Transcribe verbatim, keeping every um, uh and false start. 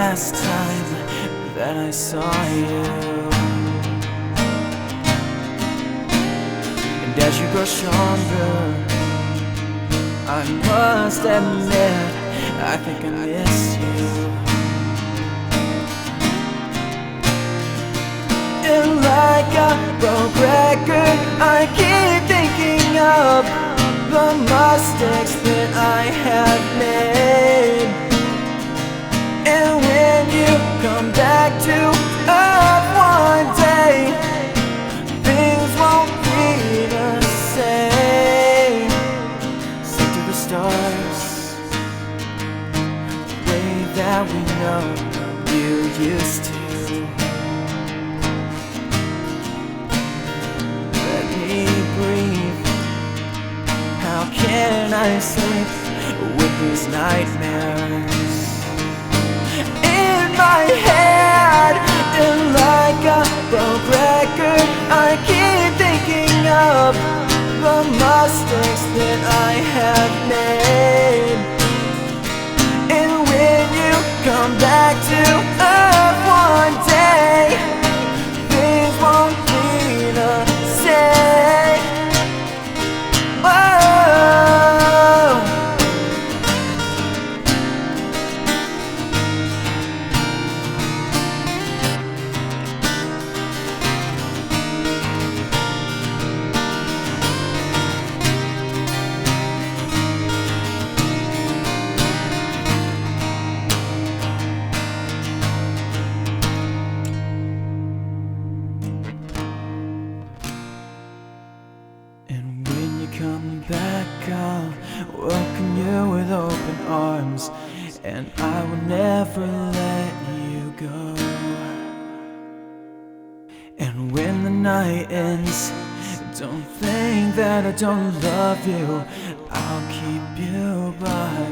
last time that I saw you. And as you grow stronger, I must admit, I think I miss you. And like a broke record, I keep thinking of the mistakes that I have made. And when you come back to earth one day, things won't be the same. Sing to the stars the way that we know you used to. Let me breathe. How can I sleep with these nightmares in my head? And like a broke record, I keep thinking of the mistakes that I have made. And when you come back to earth one day, things won't be the same. Whoa. And when you come back, I'll welcome you with open arms, and I will never let you go. And when the night ends, don't think that I don't love you. I'll keep you by